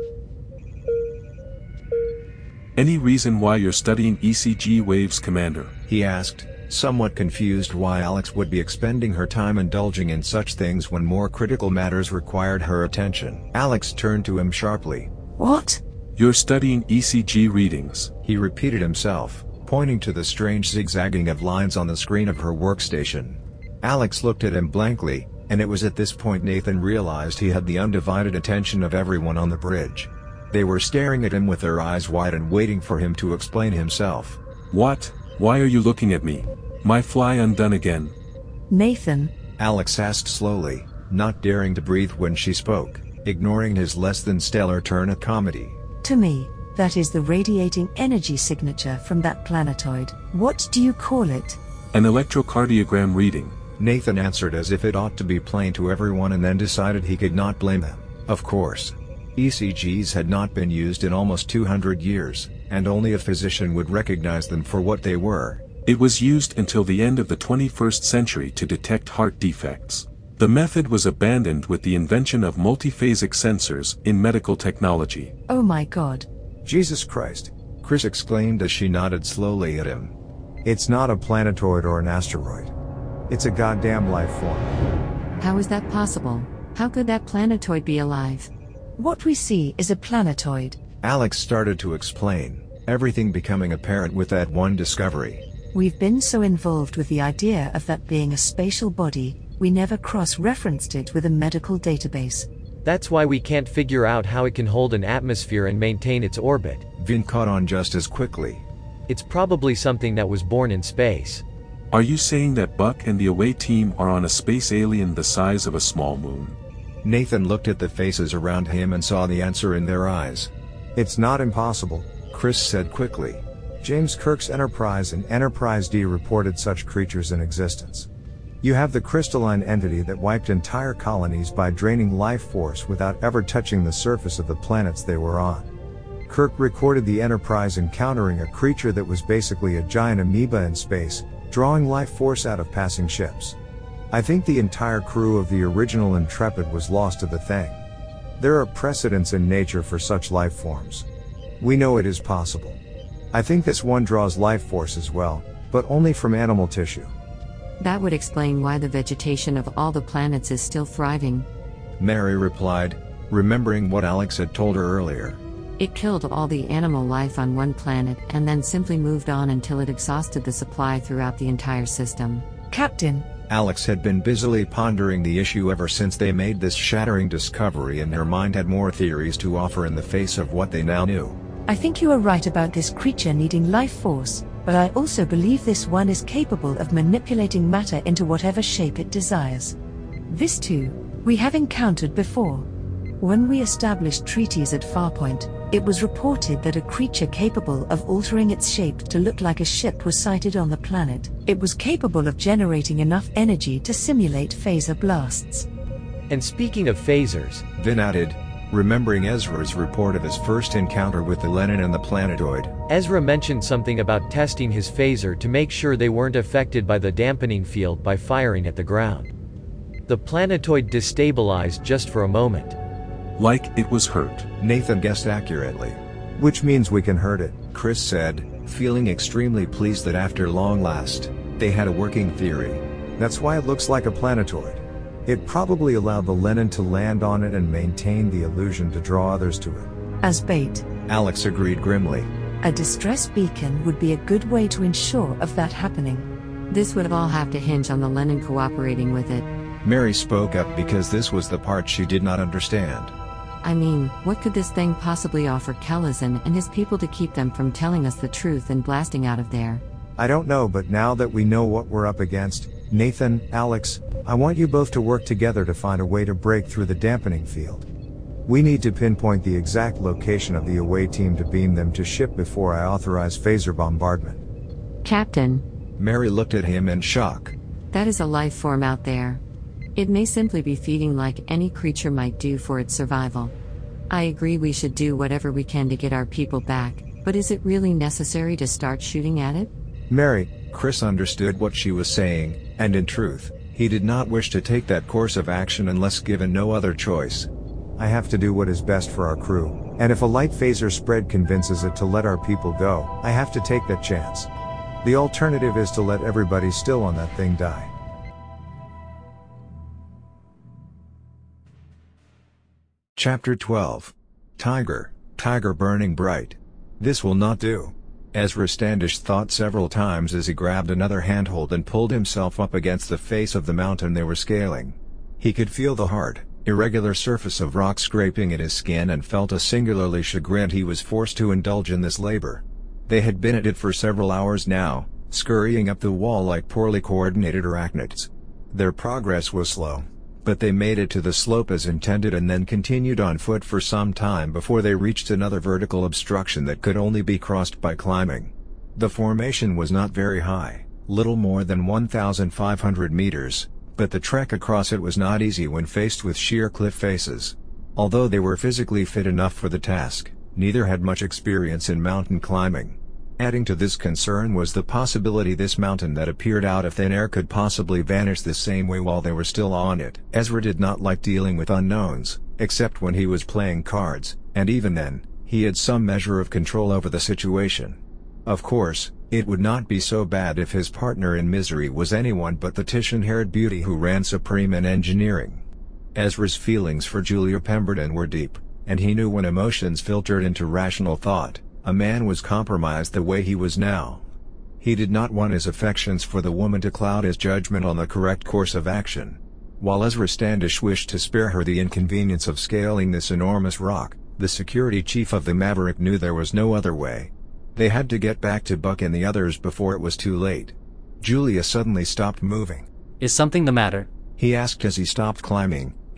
Any reason why you're studying ECG waves, Commander? He asked, somewhat confused why Alex would be expending her time indulging in such things when more critical matters required her attention. Alex turned to him sharply. What? You're studying ECG readings, he repeated himself, pointing to the strange zigzagging of lines on the screen of her workstation. Alex looked at him blankly, and it was at this point Nathan realized he had the undivided attention of everyone on the bridge. They were staring at him with their eyes wide and waiting for him to explain himself. What? Why are you looking at me? My fly undone again? Nathan, Alex asked slowly, not daring to breathe when she spoke, ignoring his less than stellar turn at comedy. to me, that is the radiating energy signature from that planetoid. What do you call it? An electrocardiogram reading, Nathan answered as if it ought to be plain to everyone, and then decided he could not blame them. Of course. ECGs had not been used in almost 200 years, and only a physician would recognize them for what they were. It was used until the end of the 21st century to detect heart defects. The method was abandoned with the invention of multiphasic sensors in medical technology. Oh my God. Jesus Christ. Chris exclaimed as she nodded slowly at him. It's not a planetoid or an asteroid. It's a goddamn life form. How is that possible? How could that planetoid be alive? What we see is a planetoid. Alex started to explain, everything becoming apparent with that one discovery. We've been so involved with the idea of that being a spatial body, we never cross-referenced it with a medical database. That's why we can't figure out how it can hold an atmosphere and maintain its orbit. Vin caught on just as quickly. It's probably something that was born in space. Are you saying that Buck and the away team are on a space alien the size of a small moon? Nathan looked at the faces around him and saw the answer in their eyes. It's not impossible, Chris said quickly. James Kirk's Enterprise and Enterprise D reported such creatures in existence. You have the crystalline entity that wiped entire colonies by draining life force without ever touching the surface of the planets they were on. Kirk recorded the Enterprise encountering a creature that was basically a giant amoeba in space, drawing life force out of passing ships. I think the entire crew of the original Intrepid was lost to the thing. There are precedents in nature for such life forms. We know it is possible. I think this one draws life force as well, but only from animal tissue. That would explain why the vegetation of all the planets is still thriving. Mary replied, remembering what Alex had told her earlier. It killed all the animal life on one planet and then simply moved on until it exhausted the supply throughout the entire system. Captain, Alex had been busily pondering the issue ever since they made this shattering discovery, and her mind had more theories to offer in the face of what they now knew. I think you are right about this creature needing life force, but I also believe this one is capable of manipulating matter into whatever shape it desires. This too, we have encountered before. When we established treaties at Farpoint, it was reported that a creature capable of altering its shape to look like a ship was sighted on the planet. It was capable of generating enough energy to simulate phaser blasts. And speaking of phasers, Vin added, remembering Ezra's report of his first encounter with the Lenin and the planetoid. Ezra mentioned something about testing his phaser to make sure they weren't affected by the dampening field by firing at the ground. The planetoid destabilized just for a moment. Like it was hurt. Nathan guessed accurately. Which means we can hurt it, Chris said, feeling extremely pleased that after long last, they had a working theory. That's why it looks like a planetoid. It probably allowed the Lenin to land on it and maintain the illusion to draw others to it. As bait, Alex agreed grimly. a distress beacon would be a good way to ensure of that happening. This would all have to hinge on the Lenin cooperating with it. Mary spoke up because this was the part she did not understand. I mean, what could this thing possibly offer Kelazan and his people to keep them from telling us the truth and blasting out of there? I don't know, but now that we know what we're up against, Nathan, Alex, I want you both to work together to find a way to break through the dampening field. We need to pinpoint the exact location of the away team to beam them to ship before I authorize phaser bombardment. Captain, Mary looked at him in shock. that is a life form out there. It may simply be feeding like any creature might do for its survival. I agree we should do whatever we can to get our people back, but is it really necessary to start shooting at it? Mary, Chris understood what she was saying, and in truth, he did not wish to take that course of action unless given no other choice. I have to do what is best for our crew, and if a light phaser spread convinces it to let our people go, I have to take that chance. The alternative is to let everybody still on that thing die. Chapter 12. Tiger burning bright. This will not do. Ezra Standish thought several times as he grabbed another handhold and pulled himself up against the face of the mountain they were scaling. He could feel the hard, irregular surface of rock scraping at his skin and felt a singularly chagrined he was forced to indulge in this labor. They had been at it for several hours now, scurrying up the wall like poorly coordinated arachnids. Their progress was slow, but they made it to the slope as intended and then continued on foot for some time before they reached another vertical obstruction that could only be crossed by climbing. The formation was not very high, little more than 1,500 meters, but the trek across it was not easy when faced with sheer cliff faces. Although they were physically fit enough for the task, neither had much experience in mountain climbing. Adding to this concern was the possibility this mountain that appeared out of thin air could possibly vanish the same way while they were still on it. Ezra did not like dealing with unknowns, except when he was playing cards, and even then, he had some measure of control over the situation. Of course, it would not be so bad if his partner in misery was anyone but the Titian-haired beauty who ran supreme in engineering. Ezra's feelings for Julia Pemberton were deep, and he knew when emotions filtered into rational thought, a man was compromised the way he was now. He did not want his affections for the woman to cloud his judgment on the correct course of action. While Ezra Standish wished to spare her the inconvenience of scaling this enormous rock, the security chief of the Maverick knew there was no other way. They had to get back to Buck and the others before it was too late. Julia suddenly stopped moving. Is something the matter? He asked as he stopped climbing,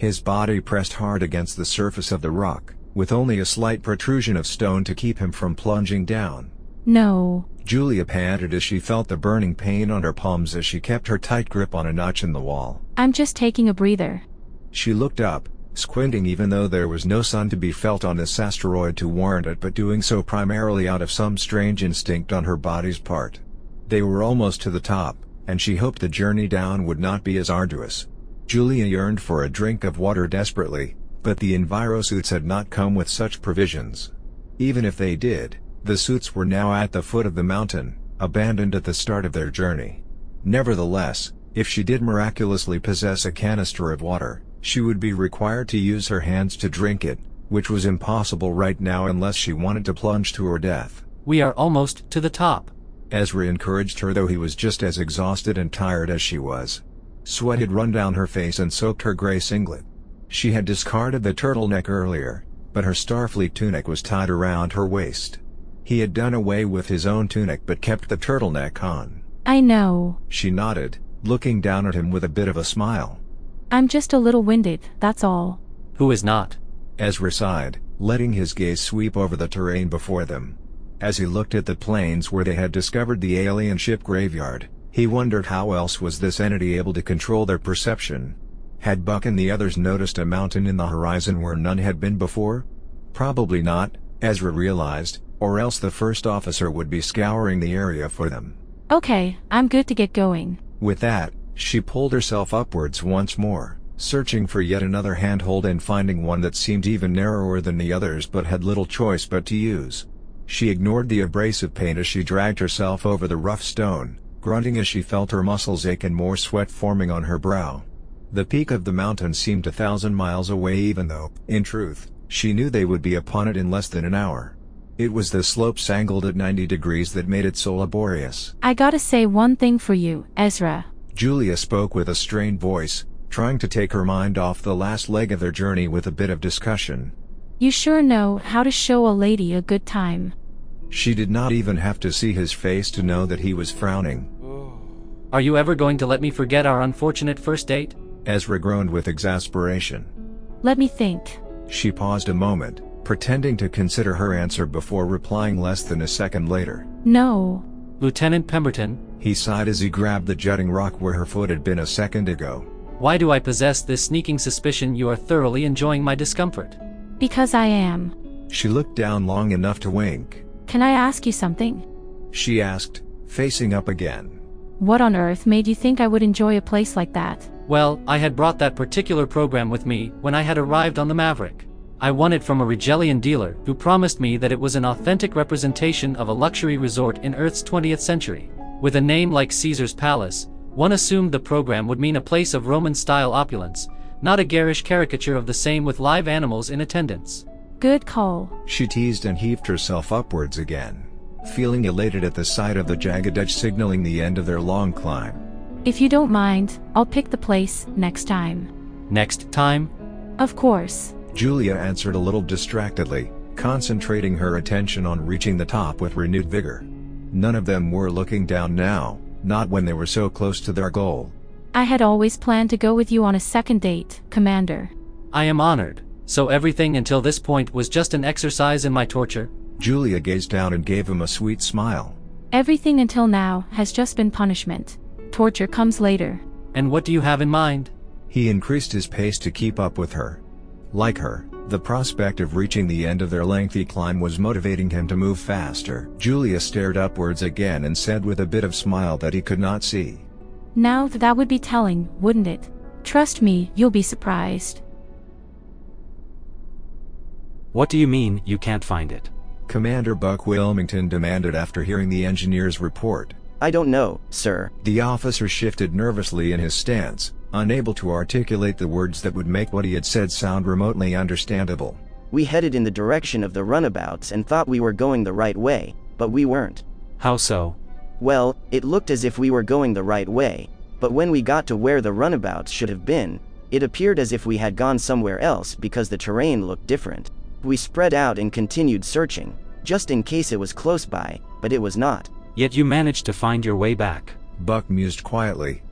His body pressed hard against the surface of the rock, with only a slight protrusion of stone to keep him from plunging down. No. Julia panted as she felt the burning pain on her palms as she kept her tight grip on a notch in the wall. I'm just taking a breather. She looked up, squinting even though there was no sun to be felt on this asteroid to warrant it, but doing so primarily out of some strange instinct on her body's part. They were almost to the top, and she hoped the journey down would not be as arduous. Julia yearned for a drink of water desperately, but the envirosuits had not come with such provisions. Even if they did, the suits were now at the foot of the mountain, abandoned at the start of their journey. Nevertheless, if she did miraculously possess a canister of water, she would be required to use her hands to drink it, which was impossible right now unless she wanted to plunge to her death. We are almost to the top. Ezra encouraged her, though he was just as exhausted and tired as she was. Sweat had run down her face and soaked her gray singlet. She had discarded the turtleneck earlier, but her Starfleet tunic was tied around her waist. He had done away with his own tunic but kept the turtleneck on. I know. She nodded, looking down at him with a bit of a smile. I'm just a little winded, that's all. Who is not? Ezra sighed, letting his gaze sweep over the terrain before them. As he looked at the plains where they had discovered the alien ship graveyard, he wondered how else was this entity able to control their perception. Had Buck and the others noticed a mountain in the horizon where none had been before? Probably not, Ezra realized, or else the first officer would be scouring the area for them. Okay, I'm good to get going. With that, she pulled herself upwards once more, searching for yet another handhold and finding one that seemed even narrower than the others but had little choice but to use. She ignored the abrasive pain as she dragged herself over the rough stone, grunting as she felt her muscles ache and more sweat forming on her brow. The peak of the mountain seemed 1,000 miles away, even though, in truth, she knew they would be upon it in less than an hour. It was the slopes angled at 90 degrees that made it so laborious. I gotta say one thing for you, Ezra. Julia spoke with a strained voice, trying to take her mind off the last leg of their journey with a bit of discussion. You sure know how to show a lady a good time. She did not even have to see his face to know that he was frowning. Are you ever going to let me forget our unfortunate first date? Ezra groaned with exasperation. Let me think. She paused a moment, pretending to consider her answer before replying less than a second later. No. Lieutenant Pemberton, he sighed as he grabbed the jutting rock where her foot had been a second ago. Why do I possess this sneaking suspicion you are thoroughly enjoying my discomfort? Because I am. She looked down long enough to wink. Can I ask you something? She asked, facing up again. What on earth made you think I would enjoy a place like that? Well, I had brought that particular program with me when I had arrived on the Maverick. I won it from a Rigelian dealer who promised me that it was an authentic representation of a luxury resort in Earth's 20th century. With a name like Caesar's Palace, one assumed the program would mean a place of Roman-style opulence, not a garish caricature of the same with live animals in attendance. Good call. She teased and heaved herself upwards again, feeling elated at the sight of the jagged edge signaling the end of their long climb. If you don't mind, I'll pick the place next time. Next time? Of course. Julia answered a little distractedly, concentrating her attention on reaching the top with renewed vigor. None of them were looking down now, not when they were so close to their goal. I had always planned to go with you on a second date, Commander. I am honored. So everything until this point was just an exercise in my torture? Julia gazed down and gave him a sweet smile. Everything until now has just been punishment. Torture comes later. And what do you have in mind? He increased his pace to keep up with her. Like her, the prospect of reaching the end of their lengthy climb was motivating him to move faster. Julia stared upwards again and said with a bit of smile that he could not see. Now that would be telling, wouldn't it? Trust me, you'll be surprised. What do you mean, you can't find it? Commander Buck Wilmington demanded after hearing the engineer's report. I don't know, sir. The officer shifted nervously in his stance, unable to articulate the words that would make what he had said sound remotely understandable. We headed in the direction of the runabouts and thought we were going the right way, but we weren't. How so? Well, it looked as if we were going the right way, but when we got to where the runabouts should have been, it appeared as if we had gone somewhere else because the terrain looked different. We spread out and continued searching, just in case it was close by, but it was not. Yet you managed to find your way back. Buck mused quietly,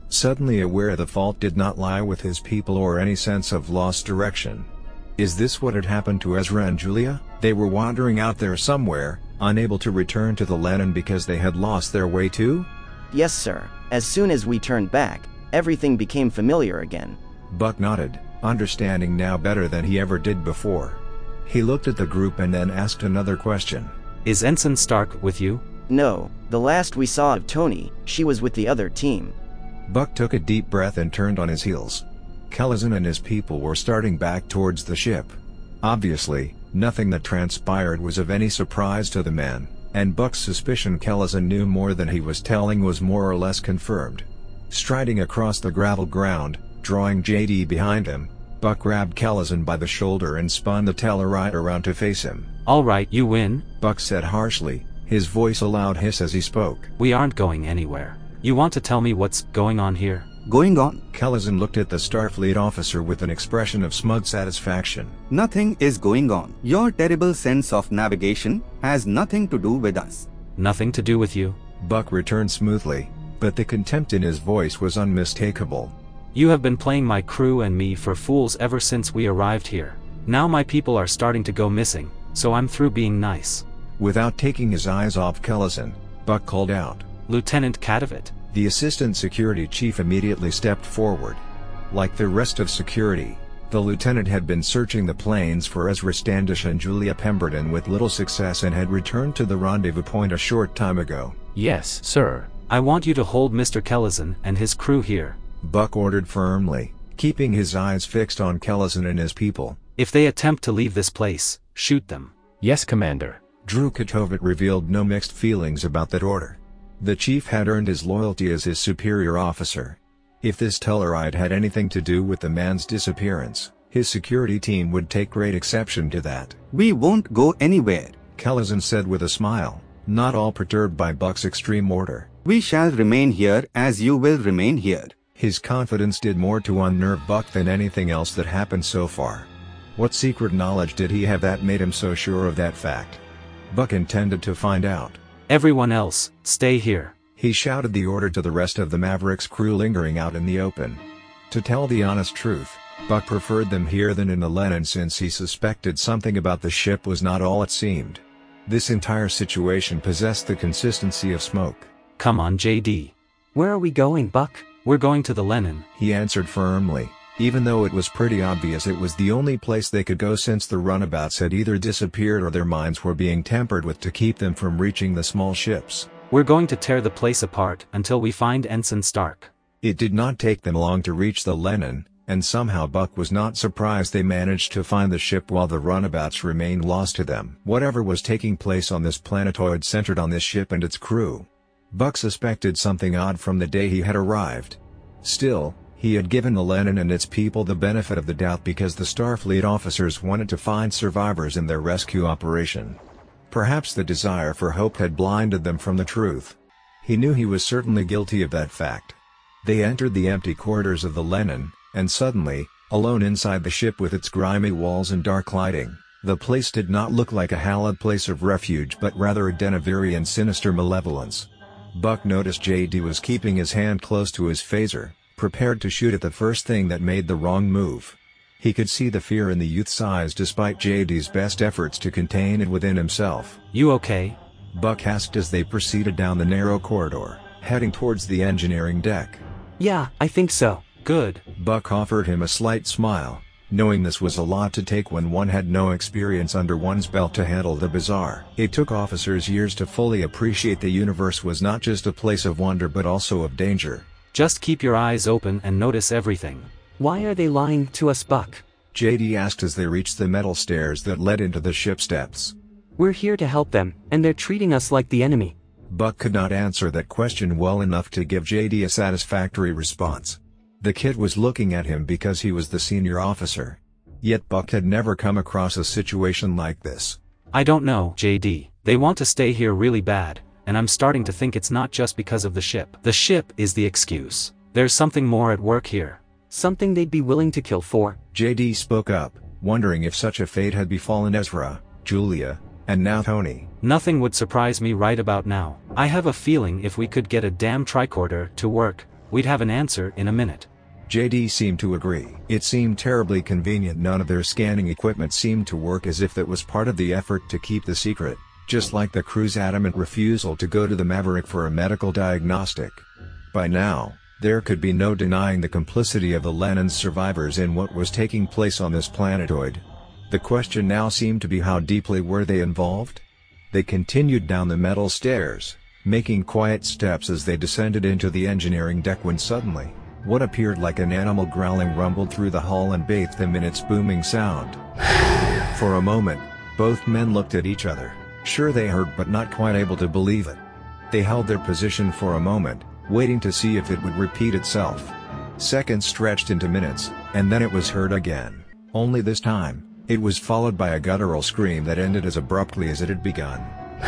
suddenly aware the fault did not lie with his people or any sense of lost direction. Is this what had happened to Ezra and Julia? They were wandering out there somewhere, unable to return to the Lenin because they had lost their way too? Yes, sir. As soon as we turned back, everything became familiar again. Buck nodded, understanding now better than he ever did before. He looked at the group and then asked another question. Is Ensign Stark with you? No, the last we saw of Tony, she was with the other team. Buck took a deep breath and turned on his heels. Kellizan and his people were starting back towards the ship. Obviously, nothing that transpired was of any surprise to the man, and Buck's suspicion Kellizan knew more than he was telling was more or less confirmed. Striding across the gravel ground, drawing JD behind him, Buck grabbed Kellizan by the shoulder and spun the Tellarite around to face him. All right, you win, Buck said harshly, his voice a loud hiss as he spoke. We aren't going anywhere. You want to tell me what's going on here? Going on? Kellizan looked at the Starfleet officer with an expression of smug satisfaction. Nothing is going on. Your terrible sense of navigation has nothing to do with us. Nothing to do with you? Buck returned smoothly, but the contempt in his voice was unmistakable. You have been playing my crew and me for fools ever since we arrived here. Now my people are starting to go missing, so I'm through being nice. Without taking his eyes off Kellizan, Buck called out. Lieutenant Katovic. The assistant security chief immediately stepped forward. Like the rest of security, the lieutenant had been searching the planes for Ezra Standish and Julia Pemberton with little success and had returned to the rendezvous point a short time ago. Yes, sir. I want you to hold Mr. Kellizan and his crew here, Buck ordered firmly, keeping his eyes fixed on Kellizan and his people. If they attempt to leave this place, shoot them. Yes, Commander. Drew Katovic revealed no mixed feelings about that order. The chief had earned his loyalty as his superior officer. If this Tellarite had anything to do with the man's disappearance, his security team would take great exception to that. We won't go anywhere, Kellizan said with a smile, not all perturbed by Buck's extreme order. We shall remain here as you will remain here. His confidence did more to unnerve Buck than anything else that happened so far. What secret knowledge did he have that made him so sure of that fact? Buck intended to find out. Everyone else, stay here. He shouted the order to the rest of the Maverick's crew lingering out in the open. To tell the honest truth, Buck preferred them here than in the Lenin since he suspected something about the ship was not all it seemed. This entire situation possessed the consistency of smoke. Come on, JD. Where are we going, Buck? We're going to the Lenin, he answered firmly, even though it was pretty obvious it was the only place they could go since the runabouts had either disappeared or their minds were being tampered with to keep them from reaching the small ships. We're going to tear the place apart until we find Ensign Stark. It did not take them long to reach the Lenin, and somehow Buck was not surprised they managed to find the ship while the runabouts remained lost to them. Whatever was taking place on this planetoid centered on this ship and its crew. Buck suspected something odd from the day he had arrived. Still, he had given the Lenin and its people the benefit of the doubt because the Starfleet officers wanted to find survivors in their rescue operation. Perhaps the desire for hope had blinded them from the truth. He knew he was certainly guilty of that fact. They entered the empty corridors of the Lenin, and suddenly, alone inside the ship with its grimy walls and dark lighting, the place did not look like a hallowed place of refuge but rather a den of eerie and sinister malevolence. Buck noticed JD was keeping his hand close to his phaser, prepared to shoot at the first thing that made the wrong move. He could see the fear in the youth's eyes despite JD's best efforts to contain it within himself. You okay? Buck asked as they proceeded down the narrow corridor, heading towards the engineering deck. Yeah, I think so. Good. Buck offered him a slight smile, knowing this was a lot to take when one had no experience under one's belt to handle the bizarre. It took officers years to fully appreciate the universe was not just a place of wonder but also of danger. Just keep your eyes open and notice everything. Why are they lying to us, Buck? JD asked as they reached the metal stairs that led into the ship steps. We're here to help them, and they're treating us like the enemy. Buck could not answer that question well enough to give JD a satisfactory response. The kid was looking at him because he was the senior officer. Yet Buck had never come across a situation like this. I don't know, JD. They want to stay here really bad, and I'm starting to think it's not just because of the ship. The ship is the excuse. There's something more at work here. Something they'd be willing to kill for. JD spoke up, wondering if such a fate had befallen Ezra, Julia, and now Tony. Nothing would surprise me right about now. I have a feeling if we could get a damn tricorder to work, we'd have an answer in a minute. JD seemed to agree. It seemed terribly convenient. None of their scanning equipment seemed to work, as if that was part of the effort to keep the secret, just like the crew's adamant refusal to go to the Maverick for a medical diagnostic. By now, there could be no denying the complicity of the Lenin's survivors in what was taking place on this planetoid. The question now seemed to be, how deeply were they involved? They continued down the metal stairs, making quiet steps as they descended into the engineering deck, when suddenly, what appeared like an animal growling rumbled through the hull and bathed them in its booming sound. For a moment, both men looked at each other, sure they heard but not quite able to believe it. They held their position for a moment, waiting to see if it would repeat itself. Seconds stretched into minutes, and then it was heard again. Only this time, it was followed by a guttural scream that ended as abruptly as it had begun.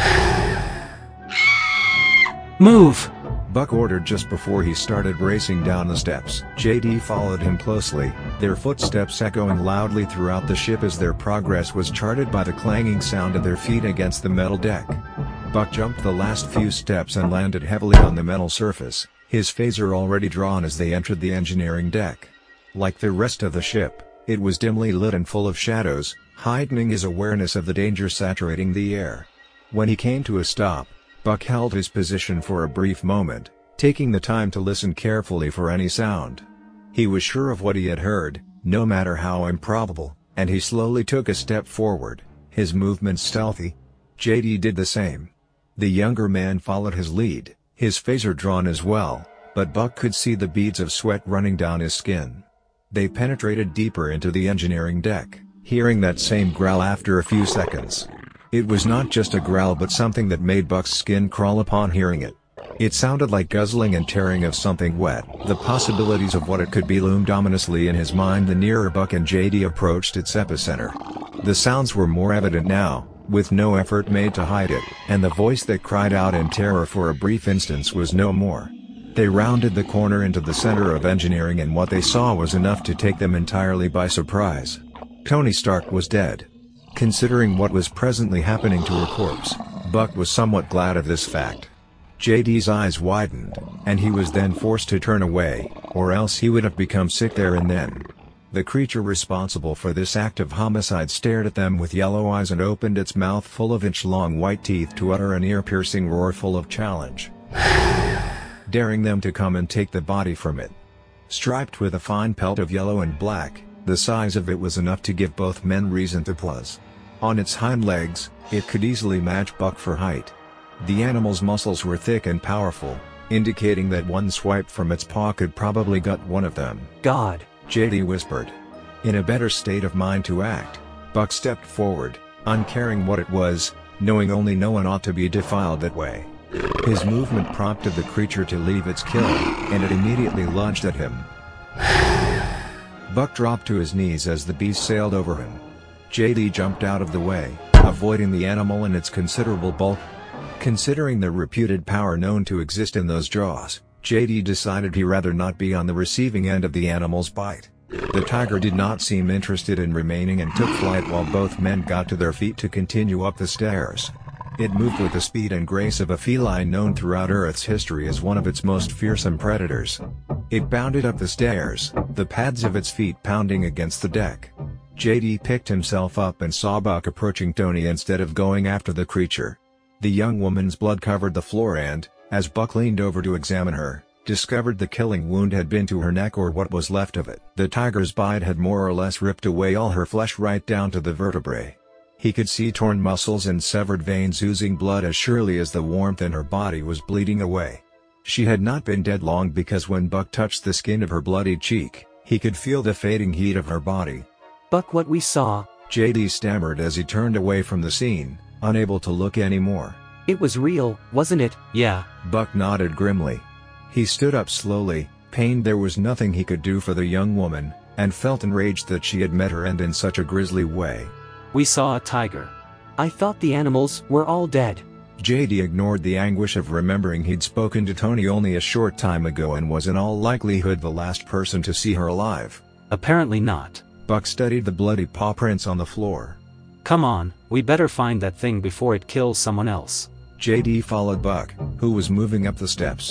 Move! Buck ordered just before he started racing down the steps. JD followed him closely, their footsteps echoing loudly throughout the ship as their progress was charted by the clanging sound of their feet against the metal deck. Buck jumped the last few steps and landed heavily on the metal surface, his phaser already drawn as they entered the engineering deck. Like the rest of the ship, it was dimly lit and full of shadows, heightening his awareness of the danger saturating the air. When he came to a stop, Buck held his position for a brief moment, taking the time to listen carefully for any sound. He was sure of what he had heard, no matter how improbable, and he slowly took a step forward, his movements stealthy. JD did the same. The younger man followed his lead, his phaser drawn as well, but Buck could see the beads of sweat running down his skin. They penetrated deeper into the engineering deck, hearing that same growl after a few seconds. It was not just a growl, but something that made Buck's skin crawl upon hearing it. It sounded like guzzling and tearing of something wet. The possibilities of what it could be loomed ominously in his mind the nearer Buck and JD approached its epicenter. The sounds were more evident now, with no effort made to hide it, and the voice that cried out in terror for a brief instance was no more. They rounded the corner into the center of engineering, and what they saw was enough to take them entirely by surprise. Tony Stark was dead. Considering what was presently happening to her corpse, Buck was somewhat glad of this fact. JD's eyes widened, and he was then forced to turn away, or else he would have become sick there and then. The creature responsible for this act of homicide stared at them with yellow eyes and opened its mouth full of inch-long white teeth to utter an ear-piercing roar full of challenge, daring them to come and take the body from it. Striped with a fine pelt of yellow and black, the size of it was enough to give both men reason to pause. On its hind legs, it could easily match Buck for height. The animal's muscles were thick and powerful, indicating that one swipe from its paw could probably gut one of them. God, JD whispered. In a better state of mind to act, Buck stepped forward, uncaring what it was, knowing only no one ought to be defiled that way. His movement prompted the creature to leave its kill, and it immediately lunged at him. Buck dropped to his knees as the beast sailed over him. JD jumped out of the way, avoiding the animal and its considerable bulk. Considering the reputed power known to exist in those jaws, JD decided he'd rather not be on the receiving end of the animal's bite. The tiger did not seem interested in remaining and took flight while both men got to their feet to continue up the stairs. It moved with the speed and grace of a feline known throughout Earth's history as one of its most fearsome predators. It bounded up the stairs, the pads of its feet pounding against the deck. JD picked himself up and saw Buck approaching Tony instead of going after the creature. The young woman's blood covered the floor and, as Buck leaned over to examine her, discovered the killing wound had been to her neck, or what was left of it. The tiger's bite had more or less ripped away all her flesh right down to the vertebrae. He could see torn muscles and severed veins oozing blood as surely as the warmth in her body was bleeding away. She had not been dead long, because when Buck touched the skin of her bloody cheek, he could feel the fading heat of her body. Buck, what we saw, JD stammered as he turned away from the scene, unable to look anymore. It was real, wasn't it? Yeah. Buck nodded grimly. He stood up slowly, pained there was nothing he could do for the young woman, and felt enraged that she had met her end in such a grisly way. We saw a tiger. I thought the animals were all dead. JD ignored the anguish of remembering he'd spoken to Tony only a short time ago and was in all likelihood the last person to see her alive. Apparently not. Buck studied the bloody paw prints on the floor. Come on, we better find that thing before it kills someone else. JD followed Buck, who was moving up the steps.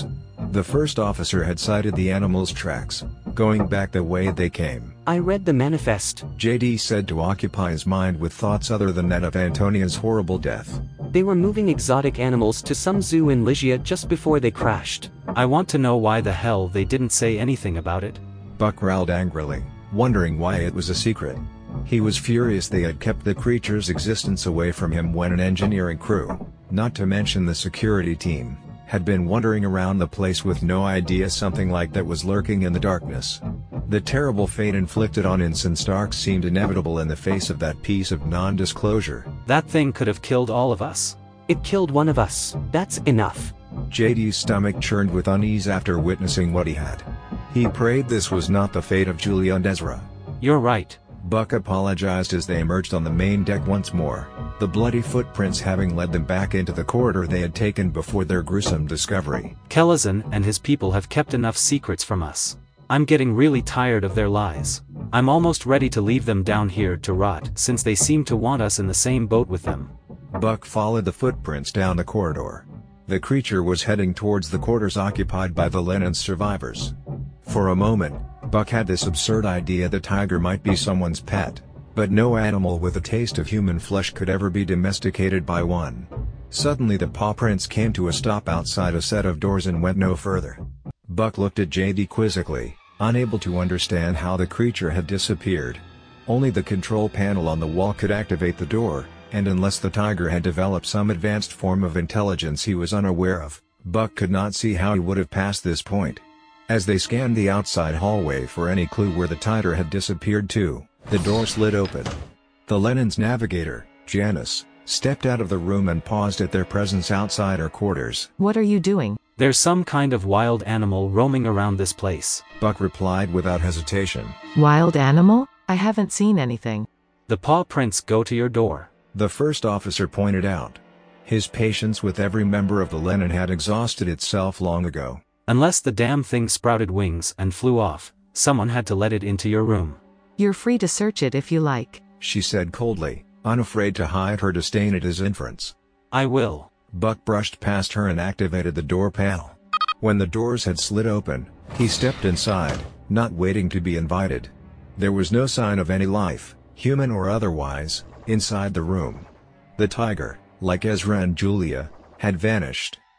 The first officer had sighted the animals' tracks, going back the way they came. I read the manifest. JD said to occupy his mind with thoughts other than that of Antonia's horrible death. They were moving exotic animals to some zoo in Lygia just before they crashed. I want to know why the hell they didn't say anything about it. Buck growled angrily, wondering why it was a secret. He was furious they had kept the creature's existence away from him when an engineering crew, not to mention the security team, had been wandering around the place with no idea something like that was lurking in the darkness. The terrible fate inflicted on Ensign Stark seemed inevitable in the face of that piece of non-disclosure. That thing could have killed all of us. It killed one of us. That's enough. JD's stomach churned with unease after witnessing what he had. He prayed this was not the fate of Julia and Ezra. You're right. Buck apologized as they emerged on the main deck once more, the bloody footprints having led them back into the corridor they had taken before their gruesome discovery. Kelazan and his people have kept enough secrets from us. I'm getting really tired of their lies. I'm almost ready to leave them down here to rot since they seem to want us in the same boat with them. Buck followed the footprints down the corridor. The creature was heading towards the quarters occupied by the Lenin's survivors. For a moment, Buck had this absurd idea the tiger might be someone's pet, but no animal with a taste of human flesh could ever be domesticated by one. Suddenly the paw prints came to a stop outside a set of doors and went no further. Buck looked at JD quizzically, unable to understand how the creature had disappeared. Only the control panel on the wall could activate the door, and unless the tiger had developed some advanced form of intelligence he was unaware of, Buck could not see how he would have passed this point. As they scanned the outside hallway for any clue where the tiger had disappeared to, the door slid open. The Lenin's navigator, Janice, stepped out of the room and paused at their presence outside her quarters. What are you doing? There's some kind of wild animal roaming around this place. Buck replied without hesitation. Wild animal? I haven't seen anything. The paw prints go to your door. The first officer pointed out. His patience with every member of the Lenin had exhausted itself long ago. Unless the damn thing sprouted wings and flew off, someone had to let it into your room. You're free to search it if you like, she said coldly, unafraid to hide her disdain at his inference. I will. Buck brushed past her and activated the door panel. When the doors had slid open, he stepped inside, not waiting to be invited. There was no sign of any life, human or otherwise, inside the room. The tiger, like Ezra and Julia, had vanished.